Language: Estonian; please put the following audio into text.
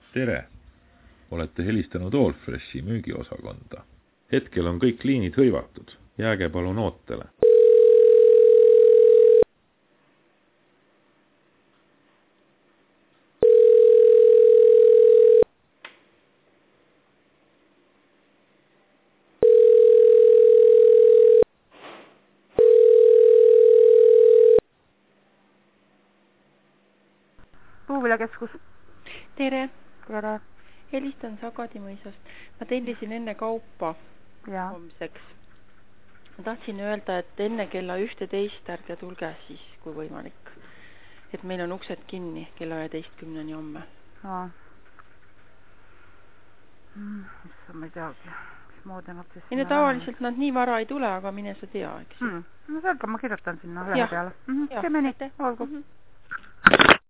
Tere! Olete helistanud Allfreshi müügiosakonda. Hetkel on kõik liinid hõivatud. Jääge palun ootele. Puuviljakeskus. Tere! Tere! Helistan Sagadi-mõisast. Ma tellisin enne kaupa homseks. Ma tahtsin öelda, et enne kella 11 ärge tulge siis, kui võimalik. Et meil on uksed kinni kella 11-ni homme. Ma ei teagi, mis moodi nad siis... Tavaliselt nad nii vara ei tule, aga mine sa tea, eks? No selge, ma kirjutan sinna ühe peale. Teeme nii, olgu.